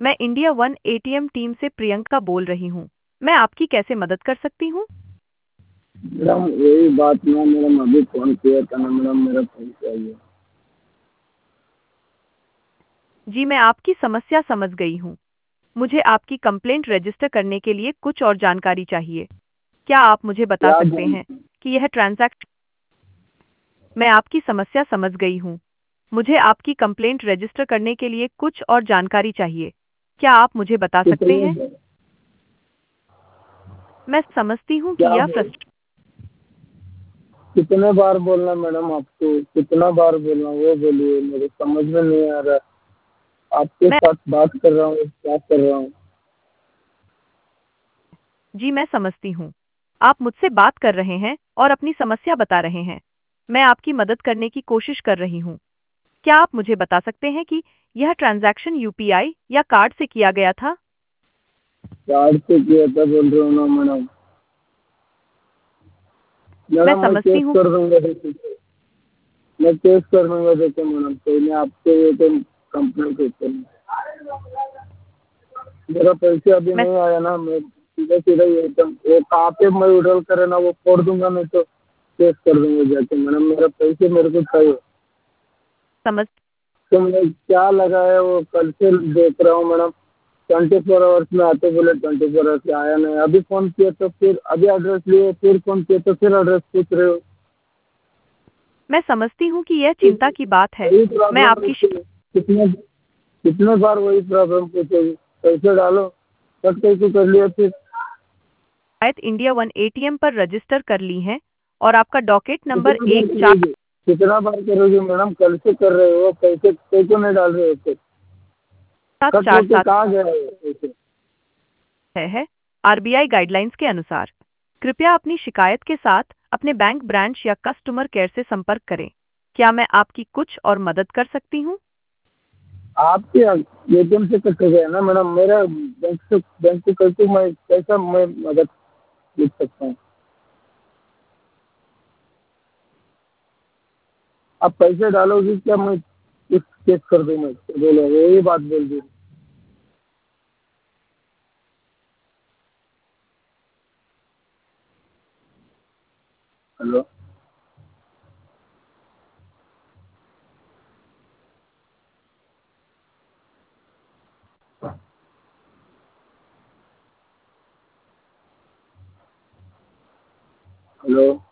मैं India one ATM team से प्रियंका बोल रही हूँ। मैं आपकी कैसे मदद कर सकती हूँ? मैडम यही बात ना मैडम अभी फ़ोन किया था ना मैडम मेरा फ़ोन चाहिए। जी, मैं आपकी समस्या समझ गई हूँ। मुझे आपकी कंप्लेंट रजिस्टर करने के लिए कुछ और जानकारी चाहिए। क्या आप मुझे बता क्या सकते जान हैं कि यह ट्रांजैक्शन? मैं आपकी समस्या समझ गई हूँ। मुझे आपकी कंप्लेंट रजिस्टर करने के लिए कुछ और जानकारी चाहिए। क्या आप मुझे बता सकते कितने हैं? मैं समझती हूँ कि क्या यह बोल फ्रस्ट्रेशन। कितने बार बोलना मैडम आपको कितना बार बोलना वो बोलिए मेरे समझ में नहीं आ रहा। आपके मैं साथ बात कर रहा हूँ क्या कर रहा हूँ। जी, मैं समझती हूँ। आप मुझसे बात कर रहे हैं और अपनी समस्या बता रहे हैं। मैं आपकी मदद करने की कोशिश कर रही हूँ। क्या आप मुझे बता सकते हैं कि यह ट्रांजैक्शन यूपीआई या कार्ड से किया गया था? कार्ड से किया था बोल रहा हूँ ना मैडम। मैं मैडम मैं समझती केस हूँ। कर दूंगा देखिए। मैं केस कर दूंगा देखिए मैडम कोई नहीं आपके ये तो कंप्लेंट होते हैं। मेरा पैसे अभी मैं नहीं आया ना मैं सीधा सीधा ये एकदम वो कहाँ पे मैं विड्रॉल करे ना वो फोड़ दूंगा नहीं तो केस कर दूंगा जाके मैडम मेरा पैसे मेरे को चाहिए। समझ तो मैं क्या लगा है वो कल से देख रहा हूँ मैडम 24 आवर्स में आते बोले 24 आवर्स से आया नहीं अभी फ़ोन किया तो फिर अभी एड्रेस लिए फिर फ़ोन किया तो फिर एड्रेस पूछ रहे हो। मैं समझती हूँ कि यह फिर चिंता की बात है। वही मैं प्रॉब्लम आपकी रहती है कितने कितने बार वही प्रॉब्लम पूछोगी पैसे डालो कट कैसे कर लिया फिर। शिकायत इंडिया वन एटीएम पर रजिस्टर कर ली है और आपका डॉकेट नंबर कितना बार 14 करोगे कितना बार करोगे मैडम कल से कर रहे हो पैसे पैसे नहीं डाल रहे हो फिर सात कट चार होके सात कहाँ गया है पैसे। है आरबीआई गाइडलाइंस के अनुसार। कृपया अपनी शिकायत के साथ अपने बैंक ब्रांच या कस्टमर केयर से संपर्क करें। क्या मैं आपकी कुछ और मदद कर सकती हूँ? आपके एटीएम से कट गया ना मैडम मेरा बैंक से कैसे मैं कैसा मैं मदद पूछ सकता हूँ। आप पैसे डालोगी क्या मैं कुछ केस कर दूँ मैं बोलो यही बात बोल दी। Hello hello.